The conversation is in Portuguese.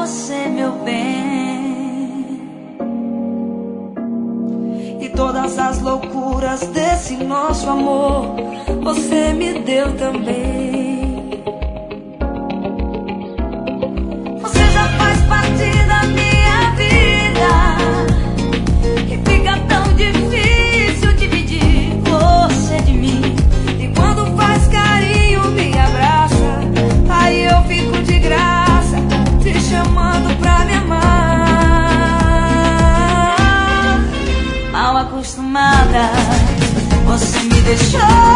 você, meu bem. E todas as loucuras desse nosso amor você me deu também. Você já faz parte da minha vida e fica tão difícil dividir você de mim. E quando faz carinho, me abraça, aí eu fico de graça te chamando pra me amar. Mal acostumada, você me deixou